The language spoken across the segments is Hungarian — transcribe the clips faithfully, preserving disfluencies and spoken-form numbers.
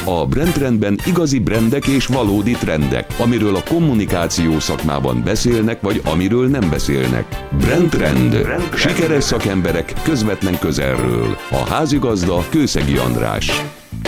A Brandtrendben igazi brandek és valódi trendek, amiről a kommunikáció szakmában beszélnek, vagy amiről nem beszélnek. Brandtrend. Sikeres szakemberek közvetlen közelről. A házigazda Kőszegi András.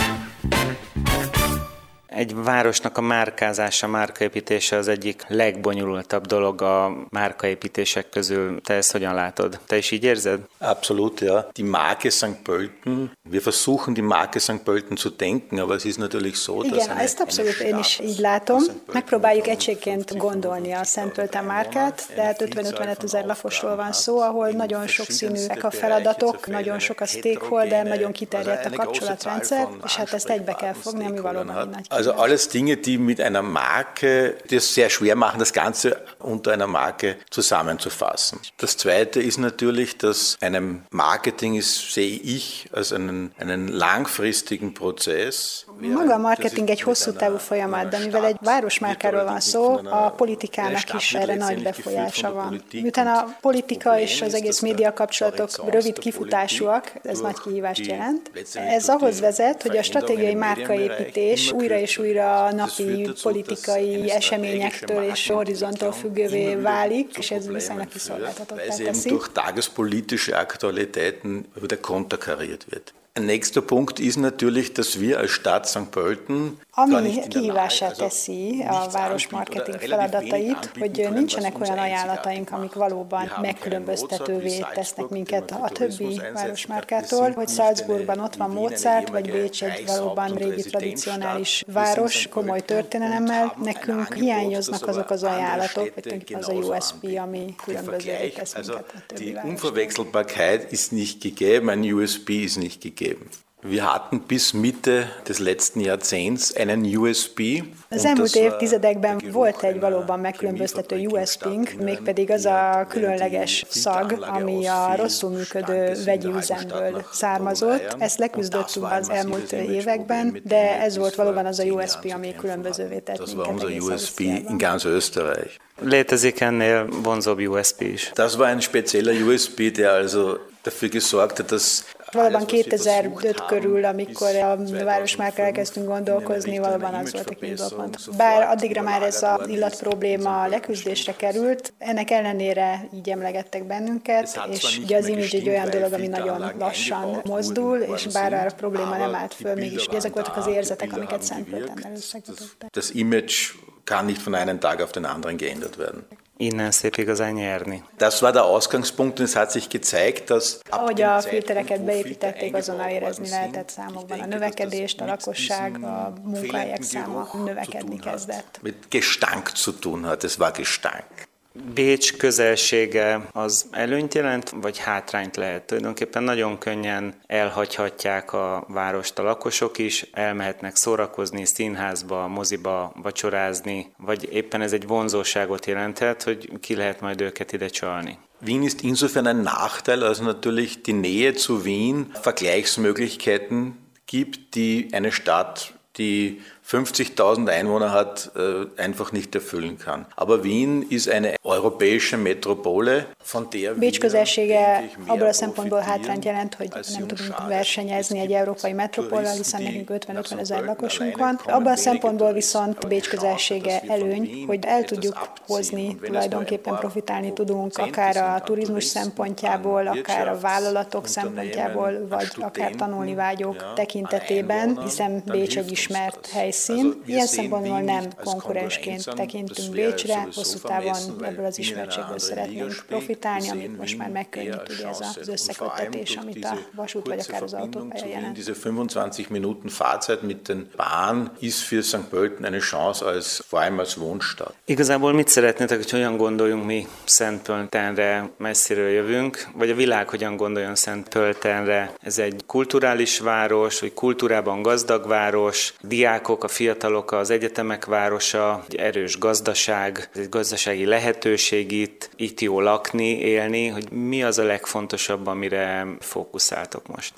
Egy városnak a márkázása, márkaépítése az egyik legbonyolultabb dolog a márkaépítések közül. Te ezt hogyan látod? Te is így érzed? Absolut, ja. Die Marke Sankt Pölten, wir versuchen die Marke Sankt Pölten zu denken, aber es ist natürlich so, dass Igen, ezt abszolút én is így látom. Megpróbáljuk egységként gondolni a Szent Pölten márkát, de hát ötven-ötvenöt ezer lakosról van szó, ahol nagyon sokszínűek a feladatok, nagyon sok a stakeholder, nagyon kiterjedt a kapcsolatrendszer, és hát ezt egybe kell fogni, ami valóban egy nagy. Also alles Dinge, die mit einer Marke, die es sehr schwer machen, das Ganze unter einer Marke zusammenzufassen. Das Zweite ist natürlich, dass einem Marketing ist, sehe ich, als einen, einen langfristigen Prozess. Maga a marketing egy hosszú távú folyamat, de mivel egy városmárkáról van szó, a politikának is erre nagy befolyása van. Miután a politika és az egész média kapcsolatok rövid kifutásúak, ez nagy kihívást jelent. Ez ahhoz vezet, hogy a stratégiai márkaépítés újra és újra napi politikai eseményektől és horizonttól függővé válik, és ez viszonylag kiszolgáltatottá teszi. Durch tagespolitische Aktualitäten wieder konterkariert wird. Ein nächster Punkt ist natürlich, dass wir als Stadt Sankt Pölten ami kihívásá teszi a város marketing feladatait, hogy nincsenek olyan ajánlataink, amik valóban megkülönböztetővé tesznek minket a többi városmárkától, hogy Salzburgban ott van Mozart, vagy Bécs egy valóban régi tradicionális város, komoly történelemmel. Nekünk hiányoznak azok az ajánlatok, vagy tulajdonképpen az a U S P, ami különbözővé tesz minket a többi városnál. Die Unverwechselbarkeit ist nicht gegeben, ein U S P ist nicht gegeben. Wir hatten bis Mitte des letzten Jahrzehnts einen U S P. Az elmúlt évtizedekben volt egy valóban megkülönböztető U S P-nk, mégpedig az a különleges szag, ami a rosszul működő vegyi üzemből származott. Ezt leküzdöttünk az elmúlt években, de ez volt valóban az a U S P, ami különbözővé tett minket egész Ausztriában. Létezik ennél vonzóbb U S P is. Das war ein spezieller U S P, der also dafür gesorgt hat, dass valóban kétezer-öt körül, amikor a városmárkára elkezdtünk gondolkozni, valóban az volt a kiindulópont. Bár addigra már ez az illat probléma leküzdésre került, ennek ellenére így emlegettek bennünket, és ugye az image egy olyan dolog, ami nagyon lassan mozdul, és bár a probléma nem állt föl, mégis ezek voltak az érzetek, amiket Szent Pöltennel összekötöttek. Das Image kann nicht von einem Tag auf den anderen geändert werden. Innen szép igazán nyerni. Das war der Ausgangspunkt, und es hat sich gezeigt, dass ahogy a filtereket beépítették, azonnal érezni lehetett számokban a növekedést, a lakosság, a munkahelyek száma növekedni kezdett. Mit Gestank zu tun hat, es war Gestank. Bécs közelsége az előnyt jelent, vagy hátrányt lehet? Tulajdonképpen nagyon könnyen elhagyhatják a várost a lakosok is, elmehetnek szórakozni, színházba, moziba, vacsorázni, vagy éppen ez egy vonzóságot jelenthet, hogy ki lehet majd őket ide csalni. Wien ist insofern ein Nachteil, als natürlich die Nähe zu Wien Vergleichsmöglichkeiten gibt, die eine Stadt, die fünfzigtausend Einwohner hat, einfach nicht erfüllen kann. Aber Wien ist eine europäische Metropole, von der Bécs közelsége abból a szempontból hátrányt jelent, hogy nem tudunk versenyezni egy európai metropollal, hiszen nekünk ötven-ötven ezer lakosunk van. Abban a szempontból viszont Bécs közelsége előny, hogy el tudjuk hozni, tulajdonképpen profitálni tudunk, akár a turizmus szempontjából, akár a vállalatok szempontjából, vagy akár tanulni vágyók tekintetében, hiszen Bécs egy ismert hely. Ilyen szempontból nem konkurensként tekintünk Bécsre, hosszú távon ebből az ismertségből szeretnénk profitálni, amit most már megkönnyít ugye ez az összeköttetés, amit a vasút vagy akár az autópálya jelent. Diese fünfundzwanzig Minuten Fahrzeit mit den Bahn ist für Sankt Pölten eine Chance, als, vor allem als Wohnstadt. Igazából mit szeretnétek, hogy hogyan gondoljunk mi Szent Pöltenre, messziről jövünk, vagy a világ hogyan gondoljon Szent Pöltenre? Ez egy kulturális város, vagy kultúrában gazdag város, diákok, a fiatalok, az egyetemek városa, egy erős gazdaság, egy gazdasági lehetőség itt, itt jó lakni, élni, hogy mi az a legfontosabb, amire fókuszáltok most?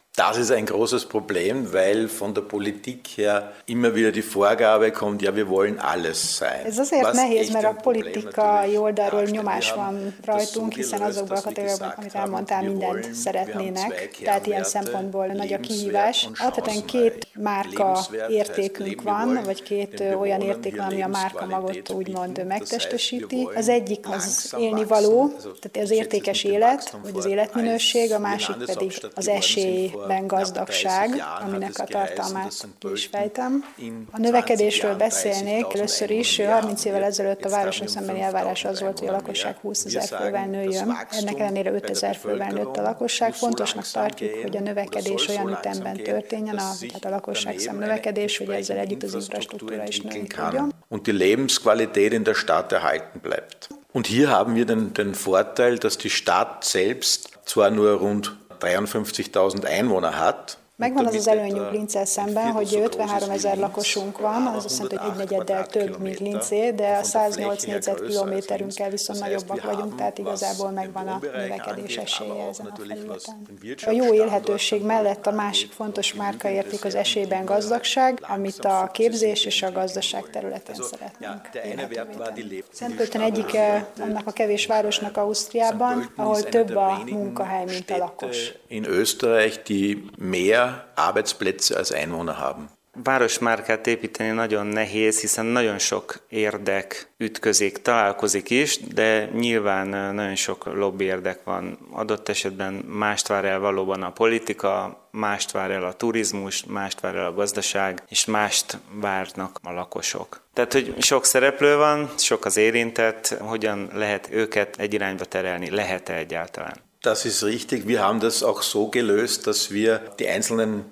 Das ist ein großes Problem, weil von der Politik her immer wieder die Vorgabe kommt, ja, wir wollen alles sein. Ez azért nehéz, mert a politikai oldalról nyomás van rajtunk, hiszen azokban a kategóriákban, amit elmondtál, mindent szeretnének. Tehát ilyen szempontból nagy a kihívás. Alapvetően két márka értékünk van, vagy két olyan érték van, ami a márka magot úgymond megtestesíti. Az egyik az élnivaló, tehát az értékes élet, vagy az életminőség, a másik pedig az esély, gazdagság, aminek a tartalmát is fejtem. A növekedésről beszélnék. Először is harminc évvel ezelőtt a városon szembeni elvárás az volt, hogy a lakosság húszezer fővel nőjön. Ennek ellenére ötezer fővel nőtt a lakosság. Fontosnak tartjuk, hogy a növekedés olyan ütemben történjen, a, tehát a lakosság számnövekedés, hogy ezzel együtt az infrastruktúra is nőni tudjon. Und die Lebensqualität in der Stadt erhalten bleibt. Und hier haben wir den, den Vorteil, dass die Stadt selbst zwar nur rund dreiundfünfzigtausend Einwohner hat. Megvan az az előnyünk Linccel szemben, hogy ötvenhárom ezer lakosunk van, az azt jelenti, hogy egy negyeddel több, mint Lincé, de a száznyolc négyzetkilométerünkkel viszont nagyobbak vagyunk, tehát igazából megvan a növekedés esélye ezen a felületen. A jó élhetőség mellett a másik fontos márkaérték az esélyben gazdagság, amit a képzés és a gazdaság területén szeretnénk élhetővé tenni. Szentpölten egyike annak a kevés városnak Ausztriában, ahol több a munkahely, mint a lakos. In Österreich, die mehr Arbeitsplätze als Einwohner haben. Városmárkát építeni nagyon nehéz, hiszen nagyon sok érdek ütközik, találkozik is, de nyilván nagyon sok lobby érdek van. Adott esetben mást vár el valóban a politika, mást vár el a turizmus, mást vár el a gazdaság, és mást várnak a lakosok. Tehát, hogy sok szereplő van, sok az érintett, hogyan lehet őket egy irányba terelni, lehet-e egyáltalán? Das ist richtig. Wir haben das auch so gelöst, dass wir die einzelnen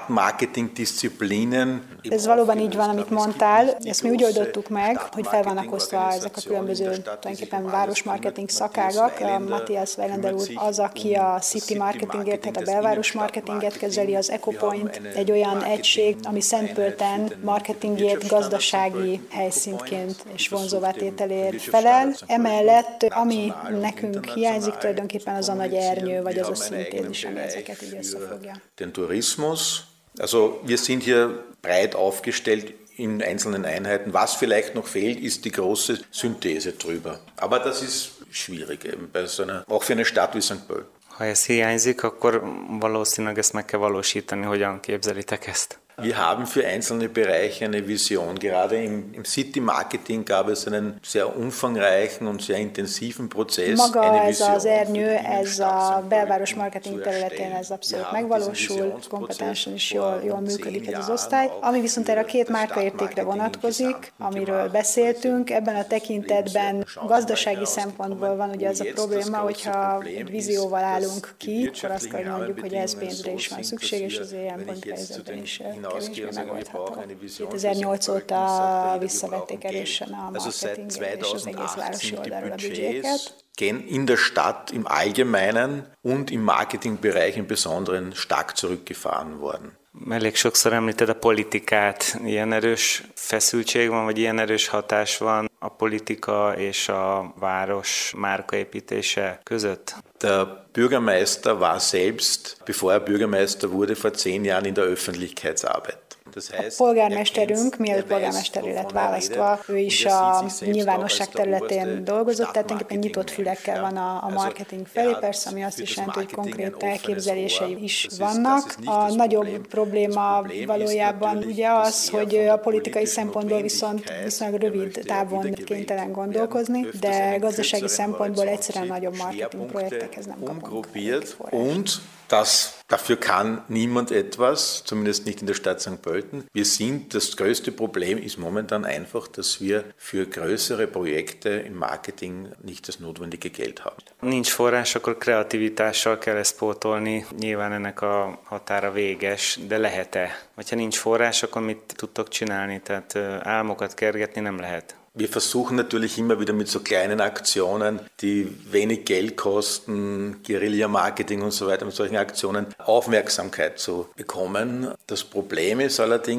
Stadtmarketing-Disziplinen... Ez valóban így van, amit mondtál. Ezt mi úgy oldottuk meg, hogy fel vannak osztva ezek a különböző tulajdonképpen városmarketing szakágak. Matthias Weilender úr az, aki a city marketingért, tehát a belváros marketinget kezeli, az EcoPoint egy olyan egység, ami Szentpölten marketingért gazdasági helyszínként és vonzóvá tételért felel. Emellett, ami nekünk hiányzik tulajdonképpen az a nagy ernyő, vagy az a szintézis, ami ezeket így összefogja. Den Tourismus, also wir sind hier breit aufgestellt in einzelnen Einheiten. Was vielleicht noch fehlt, ist die große Synthese drüber. Aber das ist schwierig, eben bei so einer, auch für eine Stadt wie Sankt Pölten. Ha ez hiányzik, akkor valószínűleg ezt meg kell valósítani. Hogyan képzelitek ezt? Wir haben für einzelne Bereiche eine Vision. Gerade im, im City-Marketing gab es einen sehr umfangreichen und sehr intensiven Prozess. Maga ez az ernyő, ez a belváros marketing területén ez abszolút megvalósul, kompetensen is jól, jól működik ez az osztály. Ami viszont erre a két márkaértékre vonatkozik, amiről beszéltünk, ebben a tekintetben gazdasági szempontból van ugye az a probléma, hogyha egy vízióval állunk ki, akkor azt kell, hogy mondjuk, hogy ez pénzre is van szükség, és az ilyen pont helyzetben is kevésbé megoldható. kétezer-nyolc óta visszavették erősen a marketinget és az egész városi oldalról a büdzséket. Gehen in der Stadt im Allgemeinen und im Marketingbereich im Besonderen stark zurückgefahren worden. Elég sokszor említed a politikát, ilyen erős feszültség van, vagy ilyen erős hatás van a politika és a város márkaépítése között? Der Bürgermeister war selbst, bevor er Bürgermeister wurde, vor zehn Jahren in der Öffentlichkeitsarbeit. A polgármesterünk, mielőtt polgármesteré lett választva, ő is a nyilvánosság területén dolgozott, tehát tulajdonképpen nyitott fülekkel van a, a marketing felé, persze, ami azt is jelenti, hogy konkrét elképzelései is vannak. A nagyobb probléma valójában ugye az, hogy a politikai szempontból viszont viszonylag rövid távon kénytelen gondolkozni, de gazdasági szempontból egyszerűen nagyobb marketing projektekhez nem kapunk forrást. Das, dafür kann niemand etwas, zumindest nicht in der Stadt Sankt Pölten. Wir sind, das größte Problem ist momentan einfach, dass wir für größere Projekte im Marketing nicht das notwendige Geld haben. Nincs forrás, akkor kreativitással kell ezt pótolni. Nyilván ennek a határa véges, de lehet-e? Vagy ha nincs forrás, akkor mit tudtok csinálni? Tehát álmokat kergetni nem lehet. Wir versuchen natürlich immer wieder mit so kleinen Aktionen, die wenig Geld kosten, Guerilla-Marketing und so weiter, mit solchen Aktionen Aufmerksamkeit zu bekommen. Das Problem ist allerdings,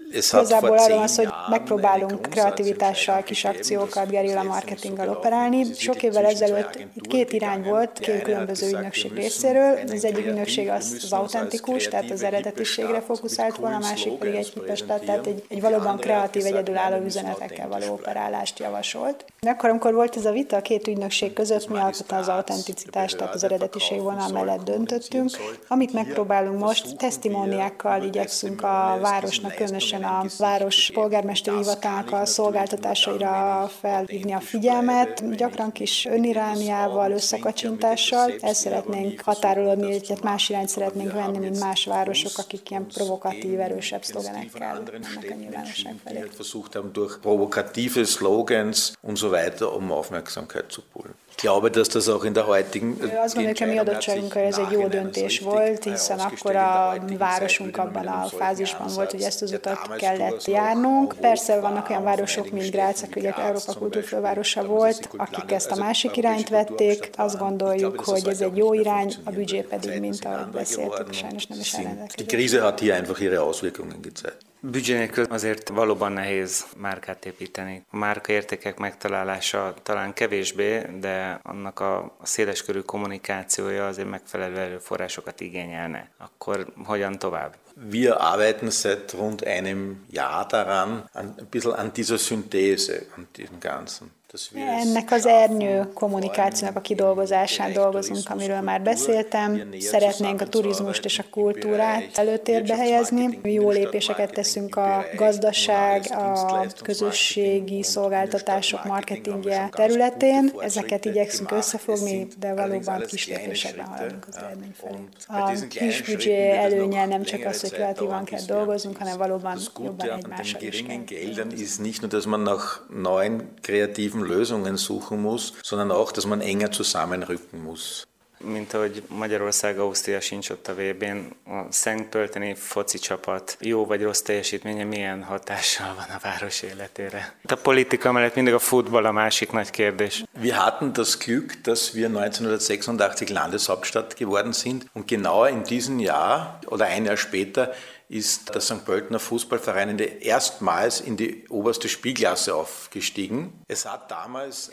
Igazából arról van szó, hogy megpróbálunk kreativitással, kis akciókkal, gerilla marketinggal operálni. Sok évvel ezelőtt itt két irány volt, két különböző ügynökség részéről. Az egyik ügynökség az, az autentikus, tehát az eredetiségre fókuszált volna, a másik pedig egy hipestat, tehát egy, egy valóban kreatív, egyedülálló üzenetekkel való operálást javasolt. Akkor, amikor volt ez a vita a két ügynökség között, mi alapvetően az autenticitás, tehát az eredetiség vonal mellett döntöttünk. Amit megpróbálunk most, tesztimóniákkal igyekszünk a városnak, különösen a város polgármesteri hivatalnak a szolgáltatásaira felhívni a figyelmet, gyakran kis önirányával, összekacsintással. El szeretnénk határolódni, hogy más irányt szeretnénk venni, mint más városok, akik ilyen provokatív, erősebb szlogenekkel mennek a nyilvánosság felé. Versucht haben, durch provokative Slogans und so weiter, um Aufmerksamkeit zu pullen. Ich glaube, dass das auch in der heutigen Azt gondoljuk, hogy mi adottságunkra ez egy jó döntés volt, hiszen akkor a városunk abban a fázisban volt, hogy ezt az utat kellett járnunk. Persze vannak olyan városok, mint Grác, aki ugye Európa kultúrfővárosa volt, akik ezt a másik irányt vették. Azt gondoljuk, hogy ez egy jó irány, a büdzsé pedig, mint ahogy beszéltük, sajnos nem is elrendelkezik. Die Krise hat hier einfach ihre Auswirkungen gezeigt. Büdzsé nélkül azért valóban nehéz márkát építeni. A márkaértékek megtalálása talán kevésbé, de annak a széleskörű kommunikációja azért megfelelő erőforrásokat igényelne. Akkor hogyan tovább? Wir arbeiten seit rund einem Jahr daran, ein bisschen an dieser Synthese, an diesem Ganzen. Ennek az ernyő kommunikációnak a kidolgozásán dolgozunk, amiről már beszéltem. Szeretnénk a turizmust és a kultúrát előtérbe helyezni. Jó lépéseket teszünk a gazdaság, a közösségi szolgáltatások marketingje területén. Ezeket igyekszünk összefogni, de valóban kis lépésekben haladunk az eredmény felé. A kis büdzsé előnye nem csak az, hogy kreatívan kell dolgoznunk, hanem valóban jobban egymással is kell. Geldern ist nicht nur, dass man nach neuen kreativen Lösungen suchen muss, sondern auch, dass man enger zusammenrücken muss. Mint ahogy Magyarország, Ausztria sincs ott a vé bén, a szentpölteni foci csapat jó vagy rossz teljesítménye milyen hatással van a város életére? A politika mellett mindig a futball a másik nagy kérdés. Wir hatten das Glück, dass wir neunzehnhundertsechsundachtzig Landeshauptstadt geworden sind und genau in diesem Jahr oder ein Jahr später ist der Sankt Pöltener Fußballverein in die, erstmals in die oberste Spielklasse aufgestiegen. Es hat damals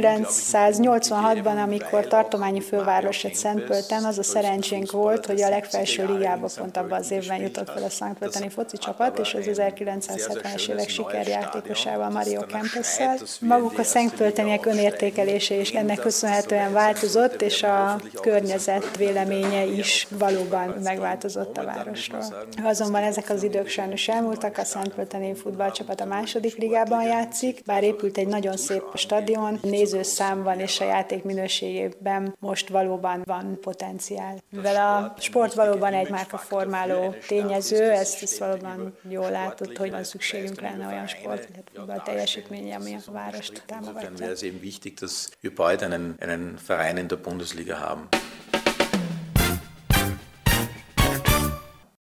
ezerkilencszáznyolcvanhatban, amikor tartományi főváros lett Szentpölten, az a szerencsénk volt, hogy a legfelső ligába pont abban az évben jutott fel a szentpölteni foci csapat, és az ezerkilencszázhetvenes évek sikerjátékosával, Mario Kempessel. Maguk a szentpölteniek önértékelése is ennek köszönhetően változott, és a környezet véleménye is valóban megváltozott a városról. Azonban ezek az idők sajnos elmúltak, a szentpölteni futballcsapat a második ligában játszik, bár épült egy nagyon szép stadion, nézőszám van, és a játék minőségében most valóban van potenciál. Mivel a sport valóban egy márkaformáló tényező, ezt, ezt valóban jól látod, hogy van szükségünk lenne olyan sport, a teljesítménye, ami a várost támogatja. Es ist eben wichtig, dass wir bald einen, einen Verein in der Bundesliga haben.